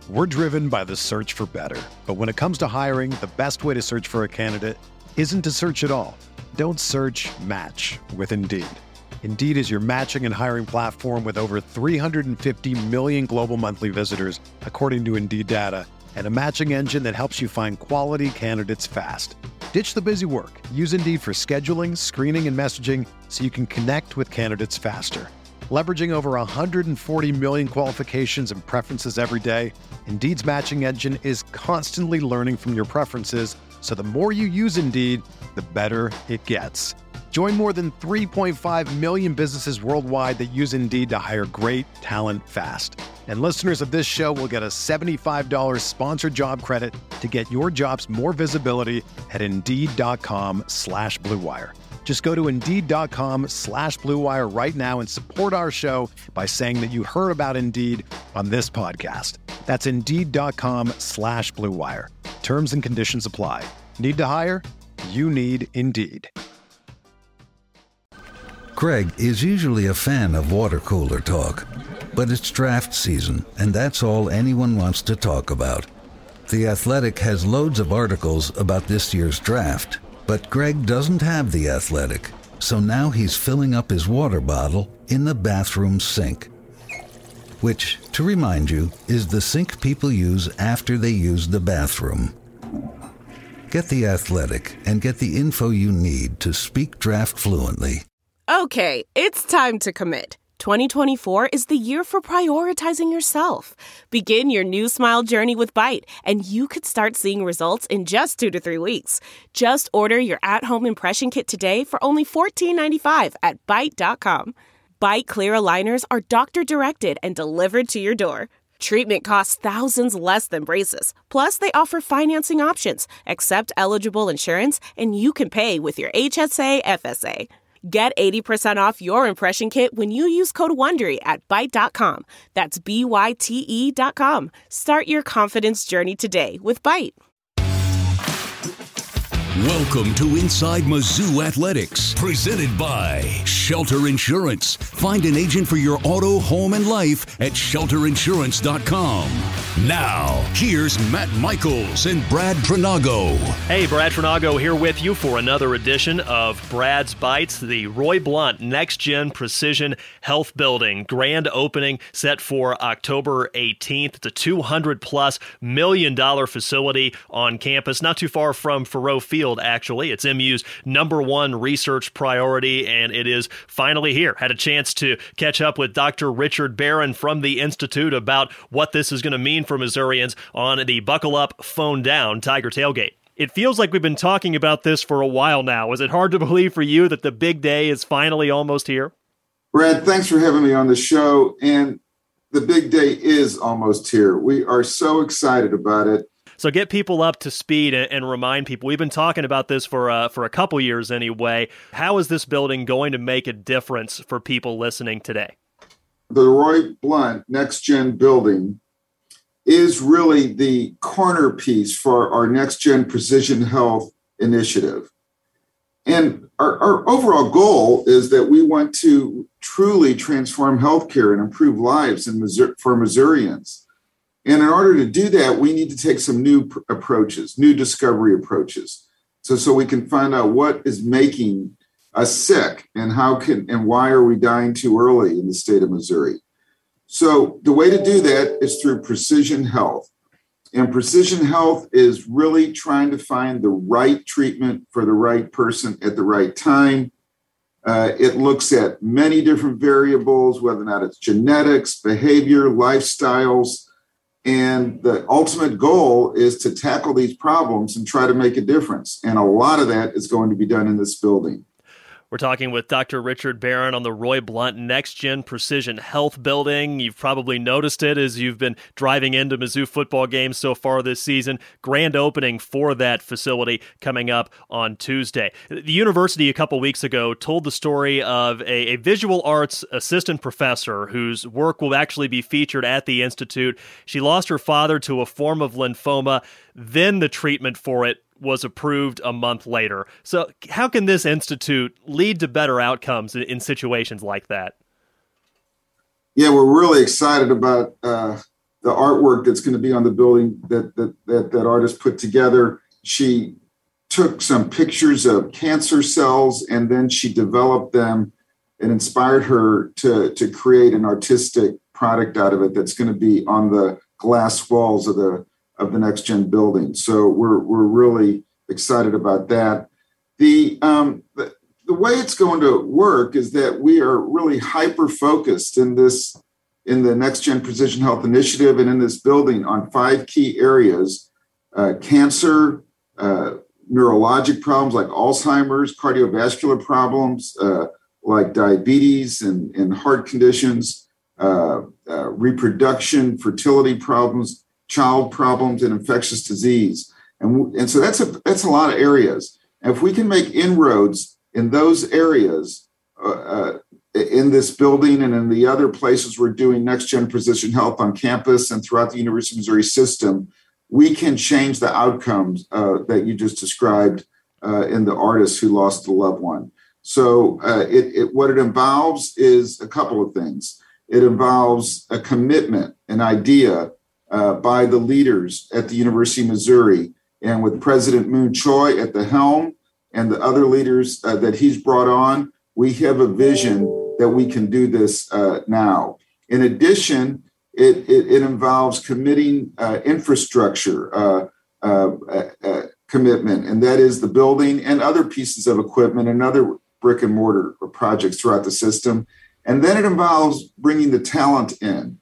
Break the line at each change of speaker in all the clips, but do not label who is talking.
We're driven by the search for better. But when it comes to hiring, the best way to search for a candidate isn't to search at all. Don't search, match with Indeed. Indeed is your matching and hiring platform with over 350 million global monthly visitors, according to Indeed data, and a matching engine that helps you find quality candidates fast. Ditch the busy work. Use Indeed for scheduling, screening, and messaging so you can connect with candidates faster. Leveraging over 140 million qualifications and preferences every day, Indeed's matching engine is constantly learning from your preferences, so the more you use Indeed, the better it gets. Join more than 3.5 million businesses worldwide that use Indeed to hire great talent fast. And listeners of this show will get a $75 sponsored job credit to get your jobs more visibility at Indeed.com/Blue Wire. Just go to Indeed.com/Blue Wire right now and support our show by saying that you heard about Indeed on this podcast. That's Indeed.com/Blue Wire. Terms and conditions apply. Need to hire? You need Indeed.
Craig is usually a fan of water cooler talk, but it's draft season, and that's all anyone wants to talk about. The Athletic has loads of articles about this year's draft, but Greg doesn't have The Athletic, so now he's filling up his water bottle in the bathroom sink. Which, to remind you, is the sink people use after they use the bathroom. Get The Athletic and get the info you need to speak draft fluently.
Okay, it's time to commit. 2024 is the year for prioritizing yourself. Begin your new smile journey with Byte, and you could start seeing results in just 2 to 3 weeks. Just order your at-home impression kit today for only $14.95 at Byte.com. Byte Clear aligners are doctor-directed and delivered to your door. Treatment costs thousands less than braces. Plus, they offer financing options, accept eligible insurance, and you can pay with your HSA FSA. Get 80% off your impression kit when you use code WONDERY at Byte.com. That's BYTE.com. Start your confidence journey today with Byte.
Welcome to Inside Mizzou Athletics, presented by Shelter Insurance. Find an agent for your auto, home, and life at shelterinsurance.com. Now, here's Matt Michaels and Brad Trinago.
Hey, Brad Trinago here with you for another edition of Brad's Bites, the Roy Blount Next Gen Precision Health Building. Grand opening set for October 18th. It's a $200+ million facility on campus, not too far from Faurot Field. Actually, it's MU's #1 research priority, and it is finally here. Had a chance to catch up with Dr. Richard Barron from the Institute about what this is going to mean for Missourians on the Buckle Up, Phone Down Tiger Tailgate. It feels like we've been talking about this for a while now. Is it hard to believe for you that the big day is finally almost here?
Brad, thanks for having me on the show, and the big day is almost here. We are so excited about it.
So get people up to speed and remind people. We've been talking about this for a couple years anyway. How is this building going to make a difference for people listening today?
The Roy Blount Next Gen building is really the corner piece for our Next Gen Precision Health initiative. And our overall goal is that we want to truly transform healthcare and improve lives for Missourians. And in order to do that, we need to take some new approaches, new discovery approaches. So we can find out what is making us sick and why are we dying too early in the state of Missouri. So the way to do that is through precision health. And precision health is really trying to find the right treatment for the right person at the right time. It looks at many different variables, whether or not it's genetics, behavior, lifestyles. And the ultimate goal is to tackle these problems and try to make a difference. And a lot of that is going to be done in this building.
We're talking with Dr. Richard Barron on the Roy Blount Next Gen Precision Health Building. You've probably noticed it as you've been driving into Mizzou football games so far this season. Grand opening for that facility coming up on Tuesday. The university a couple weeks ago told the story of a visual arts assistant professor whose work will actually be featured at the Institute. She lost her father to a form of lymphoma. Then the treatment for it was approved a month later. So how can this institute lead to better outcomes in situations like that?
Yeah, we're really excited about the artwork that's going to be on the building that artist put together. She took some pictures of cancer cells, and then she developed them and inspired her to create an artistic product out of it that's going to be on the glass walls of the Next Gen building. So we're really excited about that. The way it's going to work is that we are really hyper focused in the Next Gen Precision Health Initiative and in this building on 5 key areas: cancer, neurologic problems like Alzheimer's, cardiovascular problems like diabetes and heart conditions, reproduction, fertility problems, child problems, and infectious disease. And so that's a lot of areas. And if we can make inroads in those areas, in this building and in the other places we're doing Next Gen Precision Health on campus and throughout the University of Missouri system, we can change the outcomes that you just described in the artist who lost a loved one. So what it involves is a couple of things. It involves a commitment, an idea by the leaders at the University of Missouri, and with President Moon Choi at the helm and the other leaders that he's brought on, we have a vision that we can do this now. In addition, it involves committing infrastructure commitment, and that is the building and other pieces of equipment and other brick and mortar projects throughout the system. And then it involves bringing the talent in,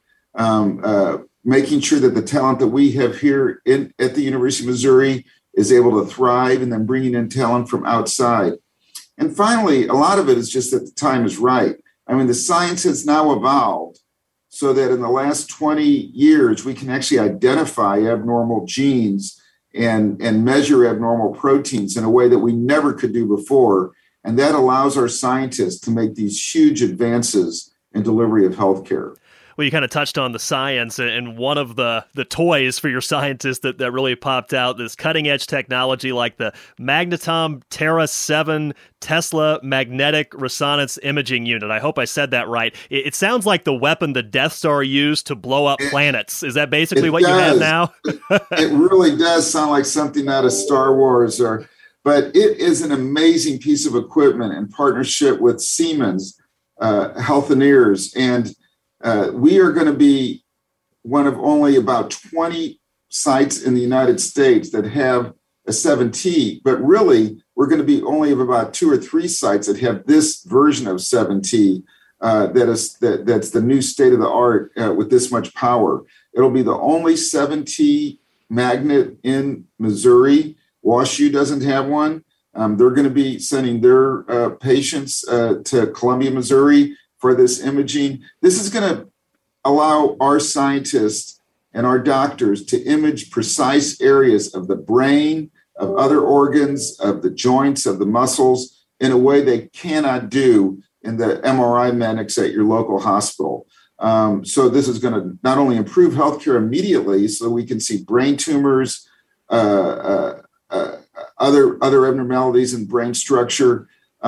making sure that the talent that we have here at the University of Missouri is able to thrive, and then bringing in talent from outside. And finally, a lot of it is just that the time is right. I mean, the science has now evolved so that in the last 20 years, we can actually identify abnormal genes and measure abnormal proteins in a way that we never could do before. And that allows our scientists to make these huge advances in delivery of healthcare.
Well, you kind of touched on the science, and one of the toys for your scientists that really popped out, this cutting-edge technology like the Magnetom Terra 7 Tesla Magnetic Resonance Imaging Unit. I hope I said that right. It sounds like the weapon the Death Star used to blow up planets. Is that basically what you have now?
It really does sound like something out of Star Wars, but it is an amazing piece of equipment in partnership with Siemens Healthineers, and we are going to be one of only about 20 sites in the United States that have a 7T, but really we're going to be only of about 2 or 3 sites that have this version of 7T that's the new state of the art with this much power. It'll be the only 7T magnet in Missouri. WashU doesn't have one. They're going to be sending their patients to Columbia, Missouri for this imaging. This is going to allow our scientists and our doctors to image precise areas of the brain, of other organs, of the joints, of the muscles in a way they cannot do in the MRI medics at your local hospital. So this is going to not only improve healthcare immediately so we can see brain tumors, other abnormalities in brain structure,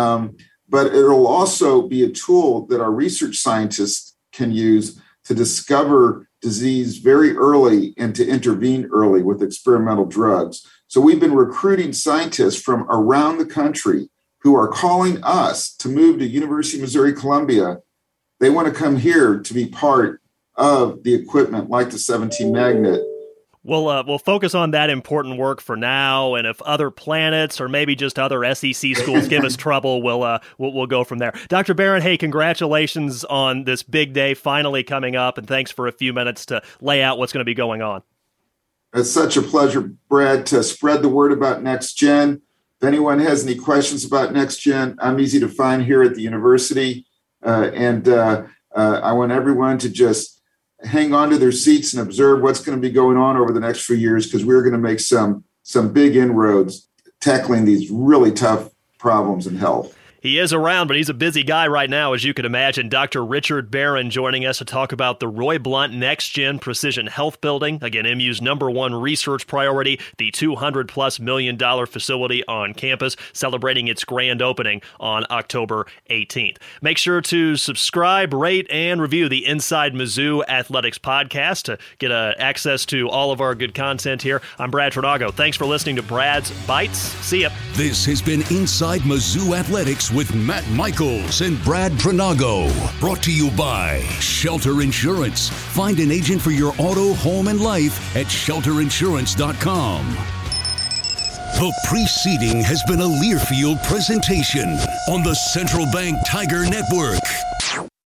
but it'll also be a tool that our research scientists can use to discover disease very early and to intervene early with experimental drugs. So we've been recruiting scientists from around the country who are calling us to move to University of Missouri Columbia. They want to come here to be part of the equipment like the 7T magnet.
We'll focus on that important work for now, and if other planets or maybe just other SEC schools give us trouble, we'll go from there. Dr. Barron, hey, congratulations on this big day finally coming up, and thanks for a few minutes to lay out what's going to be going on.
It's such a pleasure, Brad, to spread the word about Next Gen. If anyone has any questions about Next Gen, I'm easy to find here at the university, and I want everyone to just hang on to their seats and observe what's going to be going on over the next few years, because we're going to make some big inroads tackling these really tough problems in health.
He is around, but he's a busy guy right now, as you can imagine. Dr. Richard Barron joining us to talk about the Roy Blunt Next Gen Precision Health Building. Again, MU's #1 research priority, the $200+ million facility on campus, celebrating its grand opening on October 18th. Make sure to subscribe, rate, and review the Inside Mizzou Athletics podcast to get access to all of our good content here. I'm Brad Trinago. Thanks for listening to Brad's Bites. See ya.
This has been Inside Mizzou Athletics with Matt Michaels and Brad Trinago. Brought to you by Shelter Insurance. Find an agent for your auto, home, and life at shelterinsurance.com. The preceding has been a Learfield presentation on the Central Bank Tiger Network.